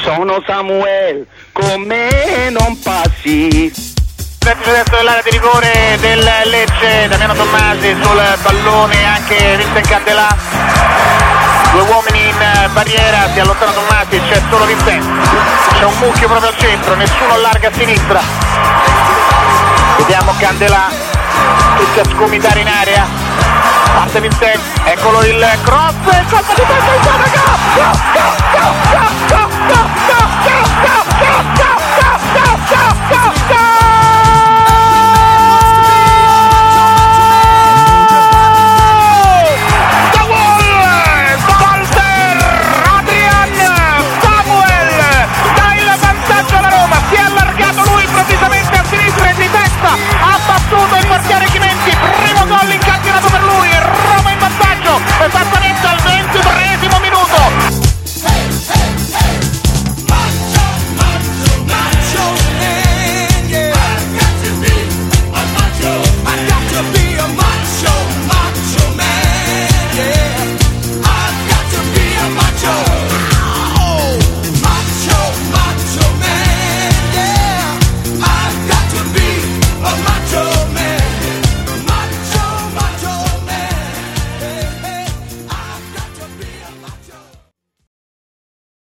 Sono Samuel, con me non passi. Vertice destro dell'area di rigore del Lecce, Damiano Tommasi sul pallone, anche Vincent Candelà. Due uomini in barriera, si allontana Tommasi, c'è solo Vincent. C'è un mucchio proprio al centro, nessuno allarga a sinistra. Vediamo Candelà che si a sgomitare in area. Parte Vincent, eccolo il cross, colpa di testa in zona, gol!